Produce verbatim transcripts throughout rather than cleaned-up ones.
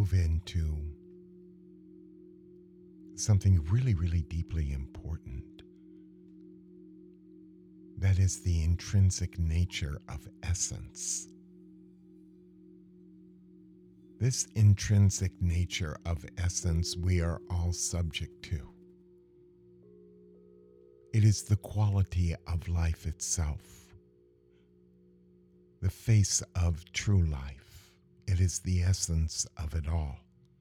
move into something really, really deeply important. That is the intrinsic nature of essence. This intrinsic nature of essence we are all subject to. It is the quality of life itself, the face of true life. It is the essence of it all.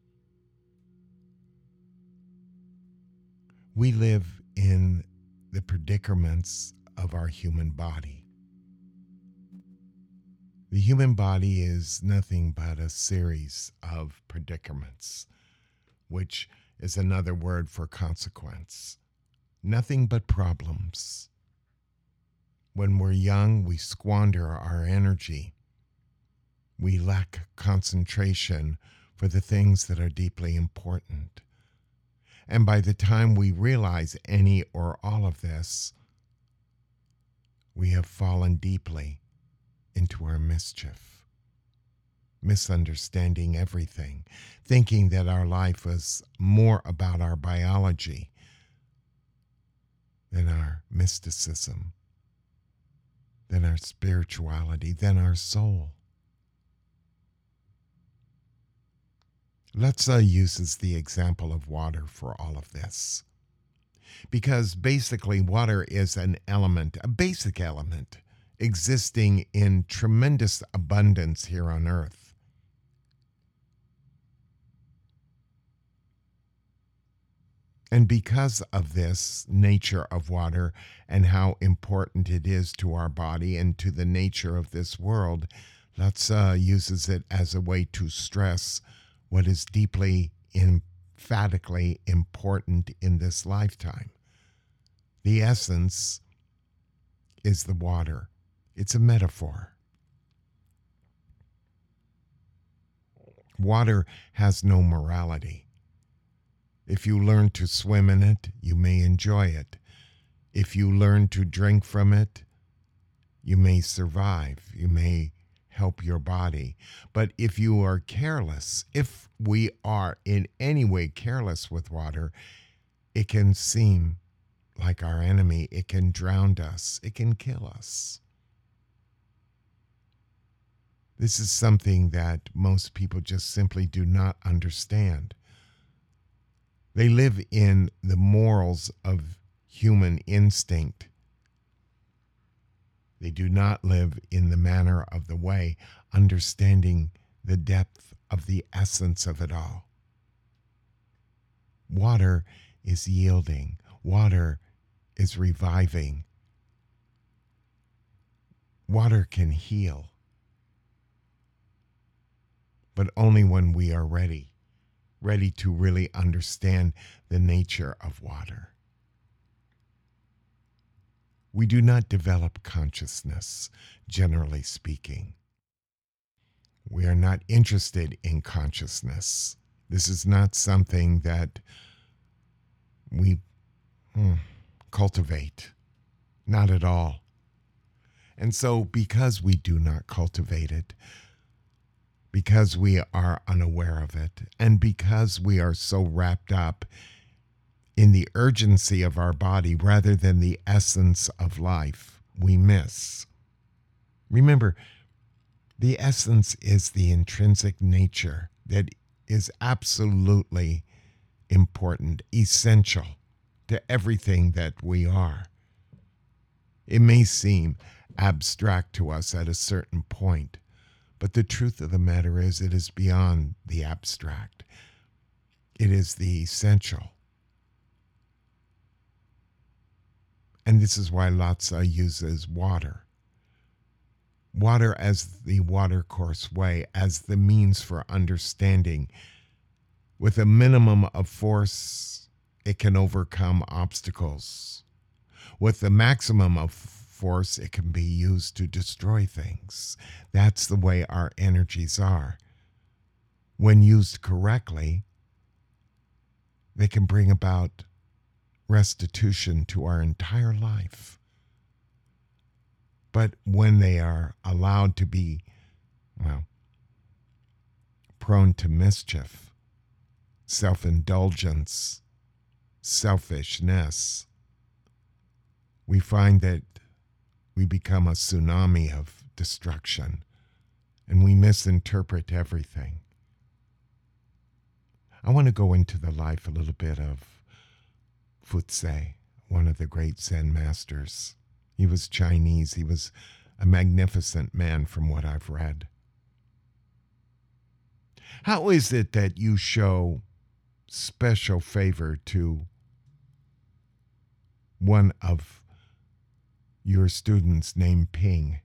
We live in the predicaments of our human body. The human body is nothing but a series of predicaments, which is another word for consequence. Nothing but problems. When we're young, we squander our energy. We lack concentration for the things that are deeply important. And by the time we realize any or all of this, we have fallen deeply into our mischief, misunderstanding everything, thinking that our life was more about our biology than our mysticism, than our spirituality, than our soul. Lotze uses the example of water for all of this, because basically water is an element, a basic element, existing in tremendous abundance here on earth. And because of this nature of water and how important it is to our body and to the nature of this world, Lotze uses it as a way to stress what is deeply, emphatically important in this lifetime. The essence is the water. It's a metaphor. Water has no morality. If you learn to swim in it, you may enjoy it. If you learn to drink from it, you may survive. You may help your body. But if you are careless, if we are in any way careless with water, it can seem like our enemy. It can drown us. It can kill us. This is something that most people just simply do not understand. They live in the morals of human instinct. They do not live in the manner of the way, understanding the depth of the essence of it all. Water is yielding. Water is reviving. Water can heal, but only when we are ready, ready to really understand the nature of water. We do not develop consciousness, generally speaking. We are not interested in consciousness. This is not something that we hmm, cultivate, not at all. And so because we do not cultivate it, because we are unaware of it, and because we are so wrapped up in the urgency of our body rather than the essence of life, we miss. Remember, the essence is the intrinsic nature that is absolutely important, essential to everything that we are. It may seem abstract to us at a certain point, but the truth of the matter is it is beyond the abstract. It is the essential. And this is why Lotze uses water. Water as the watercourse way, as the means for understanding. With a minimum of force, it can overcome obstacles. With the maximum of force, it can be used to destroy things. That's the way our energies are. When used correctly, they can bring about restitution to our entire life. But when they are allowed to be, well, prone to mischief, self-indulgence, selfishness, we find that we become a tsunami of destruction and we misinterpret everything. I want to go into the life a little bit of Futse, one of the great Zen masters. He was Chinese. He was a magnificent man from what I've read. How is it that you show special favor to one of your students named Ping?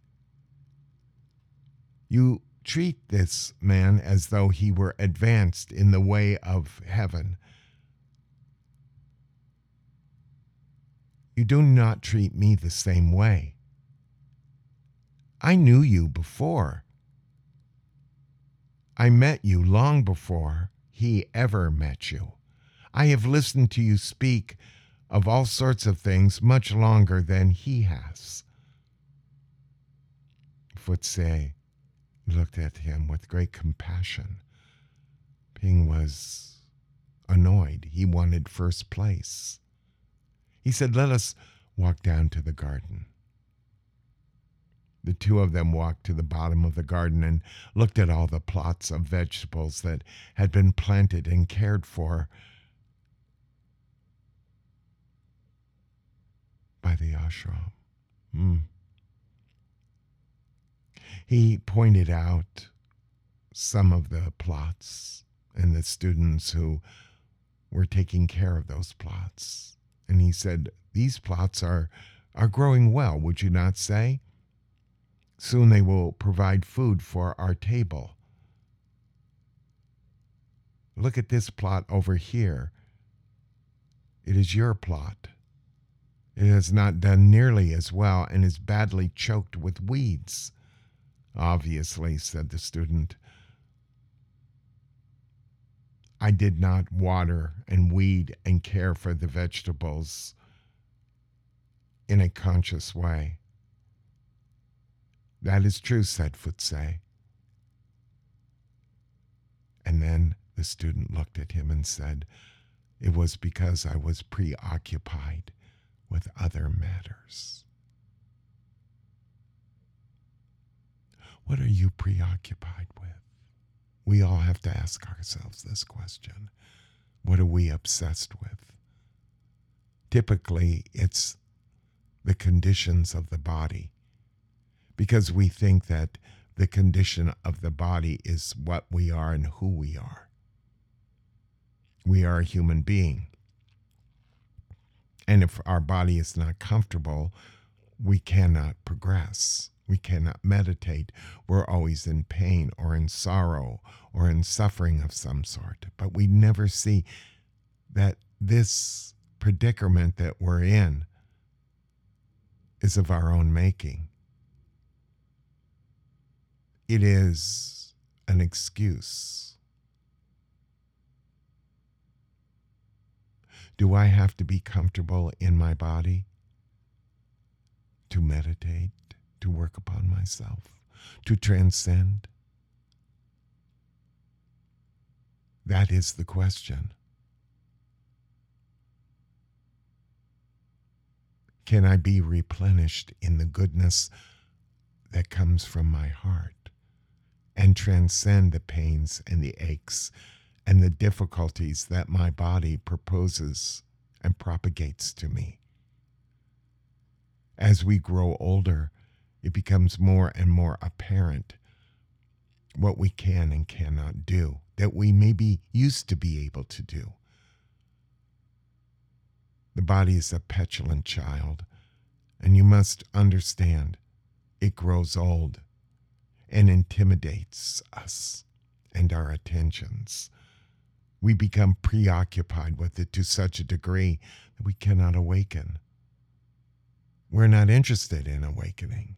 You treat this man as though he were advanced in the way of heaven. You do not treat me the same way. I knew you before. I met you long before he ever met you. I have listened to you speak of all sorts of things much longer than he has. Futse looked at him with great compassion. Ping was annoyed. He wanted first place. He said, "Let us walk down to the garden." The two of them walked to the bottom of the garden and looked at all the plots of vegetables that had been planted and cared for by the ashram. Hmm. He pointed out some of the plots and the students who were taking care of those plots. And he said, "These plots are, are growing well, would you not say? Soon they will provide food for our table. Look at this plot over here. It is your plot. It has not done nearly as well and is badly choked with weeds." "Obviously," said the student, "I did not water and weed and care for the vegetables in a conscious way." "That is true," said Futse. And then the student looked at him and said, "It was because I was preoccupied with other matters." What are you preoccupied with? We all have to ask ourselves this question. What are we obsessed with? Typically, it's the conditions of the body, because we think that the condition of the body is what we are and who we are. We are a human being. And if our body is not comfortable, we cannot progress. We cannot meditate. We're always in pain or in sorrow or in suffering of some sort. But we never see that this predicament that we're in is of our own making. It is an excuse. Do I have to be comfortable in my body to meditate, to work upon myself, to transcend? That is the question. Can I be replenished in the goodness that comes from my heart and transcend the pains and the aches and the difficulties that my body proposes and propagates to me? As we grow older, it becomes more and more apparent what we can and cannot do, that we maybe used to be able to do. The body is a petulant child, and you must understand it grows old and intimidates us and our attentions. We become preoccupied with it to such a degree that we cannot awaken. We're not interested in awakening.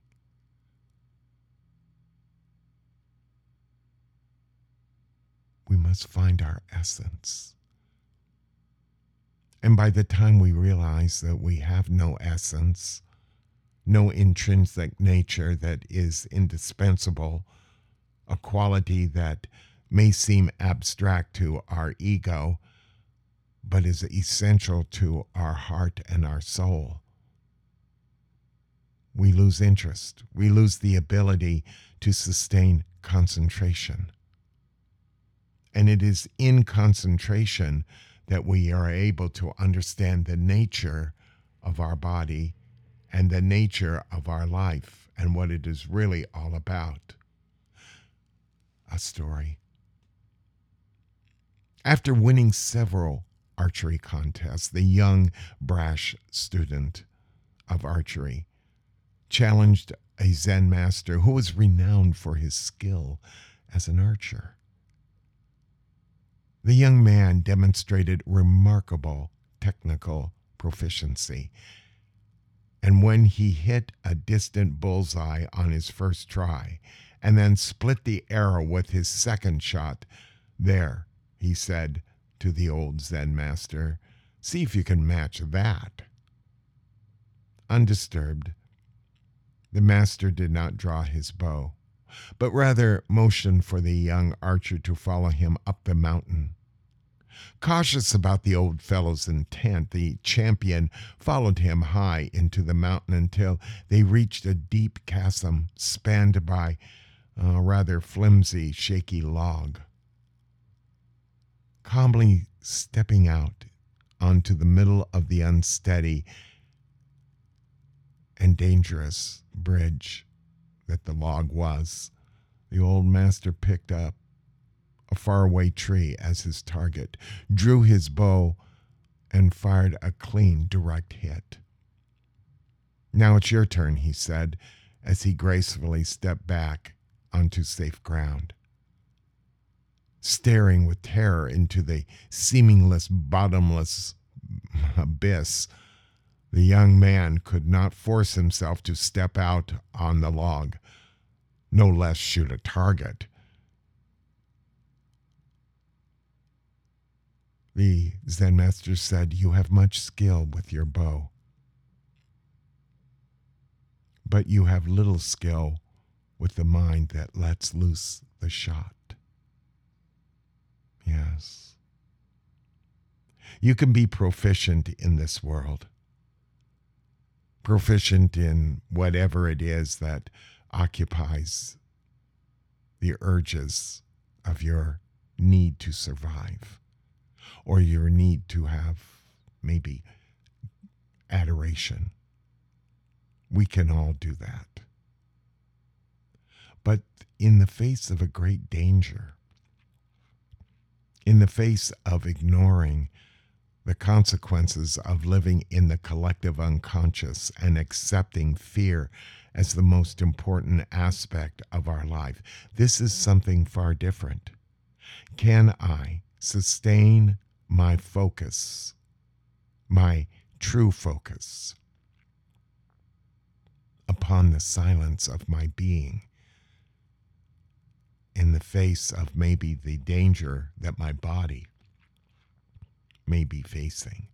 We must find our essence. And by the time we realize that we have no essence, no intrinsic nature that is indispensable, a quality that may seem abstract to our ego, but is essential to our heart and our soul. We lose interest. We lose the ability to sustain concentration. And it is in concentration that we are able to understand the nature of our body and the nature of our life and what it is really all about. A story. After winning several archery contests, the young, brash student of archery challenged a Zen master who was renowned for his skill as an archer. The young man demonstrated remarkable technical proficiency, and when he hit a distant bullseye on his first try and then split the arrow with his second shot, there, he said to the old Zen master, see if you can match that. Undisturbed, the master did not draw his bow, but rather motioned for the young archer to follow him up the mountain. Cautious about the old fellow's intent, the champion followed him high into the mountain until they reached a deep chasm spanned by a rather flimsy, shaky log. Calmly stepping out onto the middle of the unsteady and dangerous bridge that the log was, the old master picked up a faraway tree as his target, drew his bow, and fired a clean, direct hit. Now it's your turn, he said, as he gracefully stepped back onto safe ground. Staring with terror into the seamless, bottomless abyss, the young man could not force himself to step out on the log, no less shoot a target. The Zen master said, you have much skill with your bow, but you have little skill with the mind that lets loose the shot. Yes. You can be proficient in this world, proficient in whatever it is that occupies the urges of your need to survive, or your need to have maybe adoration. We can all do that. But in the face of a great danger, in the face of ignoring the consequences of living in the collective unconscious and accepting fear as the most important aspect of our life, this is something far different. Can I sustain my focus, my true focus, upon the silence of my being in the face of maybe the danger that my body may be facing?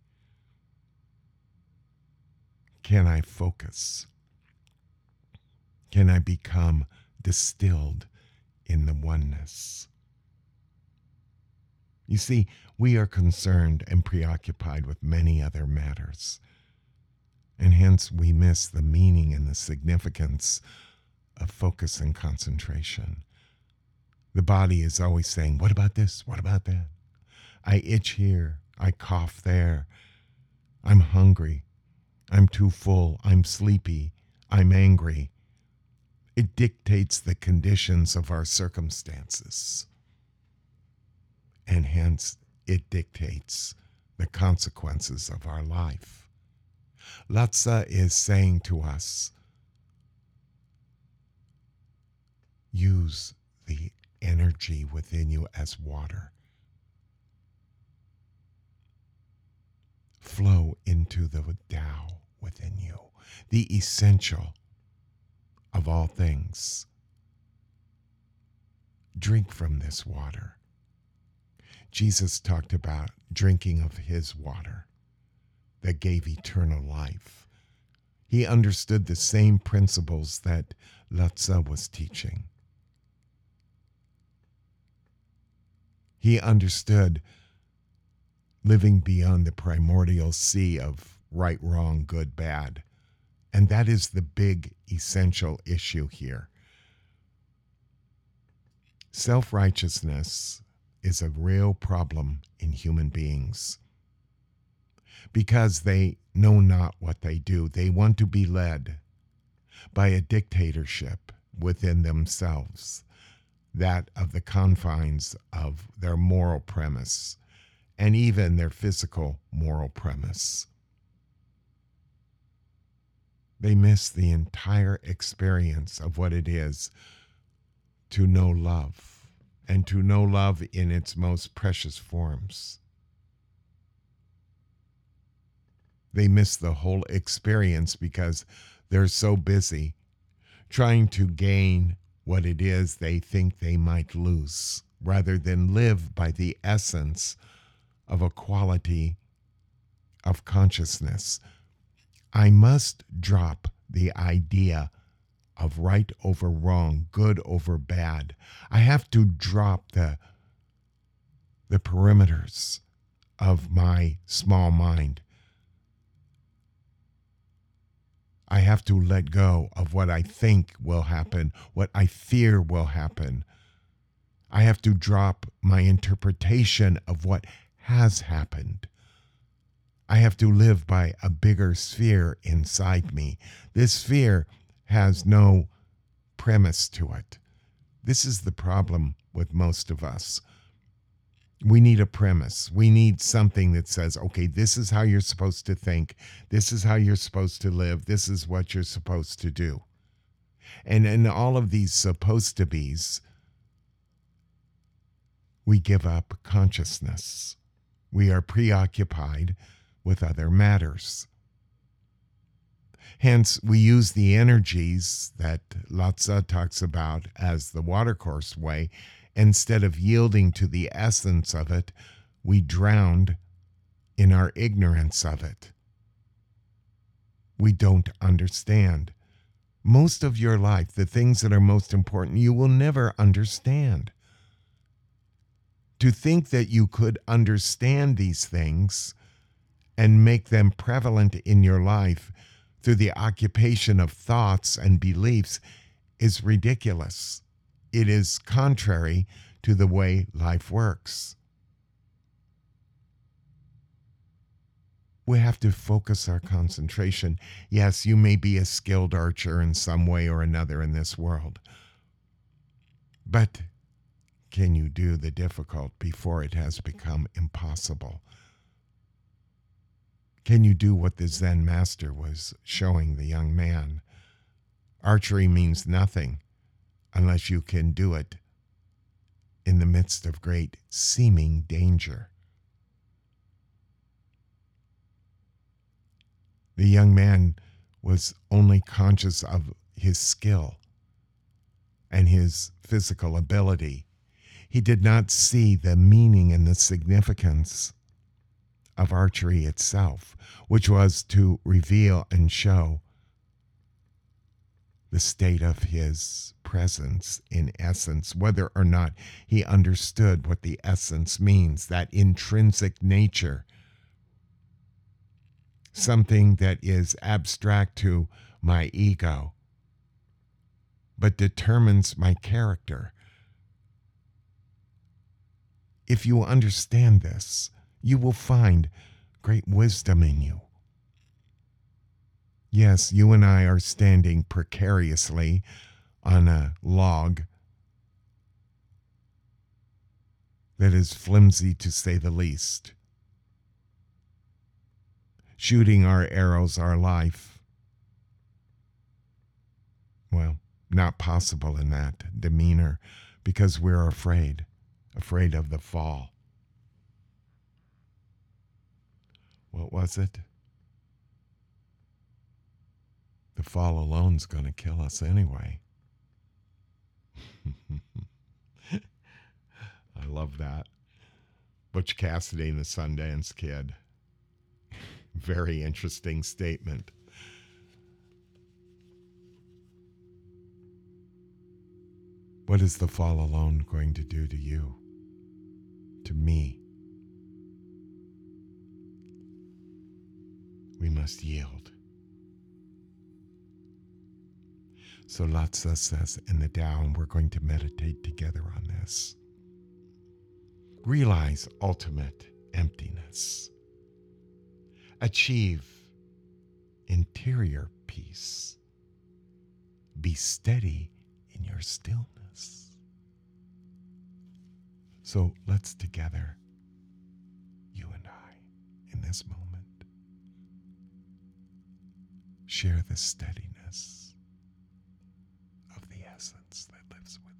Can I focus? Can I become distilled in the oneness? You see, we are concerned and preoccupied with many other matters, and hence we miss the meaning and the significance of focus and concentration. The body is always saying, what about this? What about that? I itch here. I cough there. I'm hungry. I'm too full. I'm sleepy. I'm angry. It dictates the conditions of our circumstances, and hence it dictates the consequences of our life. Lhasa is saying to us, use the energy within you as water. Flow into the Tao within you, the essential of all things. Drink from this water. Jesus talked about drinking of his water that gave eternal life. He understood the same principles that Lhasa was teaching. He understood living beyond the primordial sea of right, wrong, good, bad. And that is the big essential issue here. Self-righteousness is a real problem in human beings because they know not what they do. They want to be led by a dictatorship within themselves, that of the confines of their moral premise and even their physical moral premise. They miss the entire experience of what it is to know love, and to know love in its most precious forms. They miss the whole experience because they're so busy trying to gain what it is they think they might lose, rather than live by the essence of a quality of consciousness. I must drop the idea of right over wrong, good over bad. I have to drop the, the perimeters of my small mind. I have to let go of what I think will happen, what I fear will happen. I have to drop my interpretation of what has happened. I have to live by a bigger sphere inside me. This sphere has no premise to it. This is the problem with most of us. We need a premise. We need something that says, okay, this is how you're supposed to think. This is how you're supposed to live. This is what you're supposed to do. And in all of these supposed to be's, we give up consciousness. We are preoccupied with other matters. Hence, we use the energies that Lao Tzu talks about as the watercourse way. Instead of yielding to the essence of it, we drowned in our ignorance of it. We don't understand. Most of your life, the things that are most important, you will never understand. To think that you could understand these things and make them prevalent in your life through the occupation of thoughts and beliefs is ridiculous. It is contrary to the way life works. We have to focus our concentration. Yes, you may be a skilled archer in some way or another in this world, but can you do the difficult before it has become impossible? Can you do what the Zen master was showing the young man? Archery means nothing unless you can do it in the midst of great seeming danger. The young man was only conscious of his skill and his physical ability. He did not see the meaning and the significance of archery itself, which was to reveal and show the state of his presence in essence, whether or not he understood what the essence means, that intrinsic nature, something that is abstract to my ego, but determines my character. If you understand this, you will find great wisdom in you. Yes, you and I are standing precariously on a log that is flimsy to say the least. Shooting our arrows, our life, well, not possible in that demeanor because we're afraid, afraid of the fall. What was it? The fall alone's going to kill us anyway. I love that. Butch Cassidy and the Sundance Kid. Very interesting statement. What is the fall alone going to do to you? to me. We must yield. So Lhasa says in the Tao, and we're going to meditate together on this. Realize ultimate emptiness. Achieve interior peace. Be steady in your stillness. So let's together, you and I, in this moment, share the steadiness of the essence that lives within.